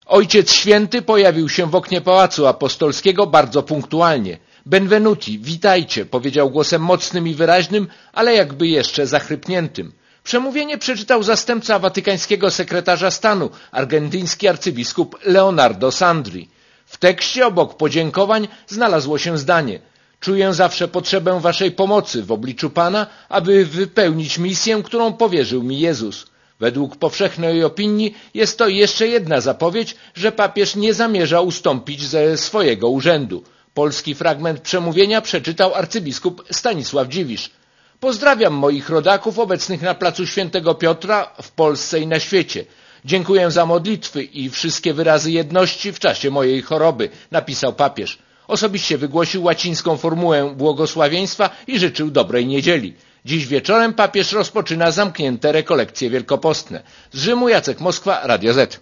Ojciec Święty pojawił się w oknie Pałacu Apostolskiego bardzo punktualnie. Benvenuti, witajcie, powiedział głosem mocnym i wyraźnym, ale jakby jeszcze zachrypniętym. Przemówienie przeczytał zastępca watykańskiego sekretarza stanu, argentyński arcybiskup Leonardo Sandri. W tekście obok podziękowań znalazło się zdanie: czuję zawsze potrzebę waszej pomocy w obliczu Pana, aby wypełnić misję, którą powierzył mi Jezus. Według powszechnej opinii jest to jeszcze jedna zapowiedź, że papież nie zamierza ustąpić ze swojego urzędu. Polski fragment przemówienia przeczytał arcybiskup Stanisław Dziwisz. Pozdrawiam moich rodaków obecnych na placu Świętego Piotra w Polsce i na świecie. Dziękuję za modlitwy i wszystkie wyrazy jedności w czasie mojej choroby, napisał papież. Osobiście wygłosił łacińską formułę błogosławieństwa i życzył dobrej niedzieli. Dziś wieczorem papież rozpoczyna zamknięte rekolekcje wielkopostne. Z Rzymu Jacek Moskwa, Radio Z.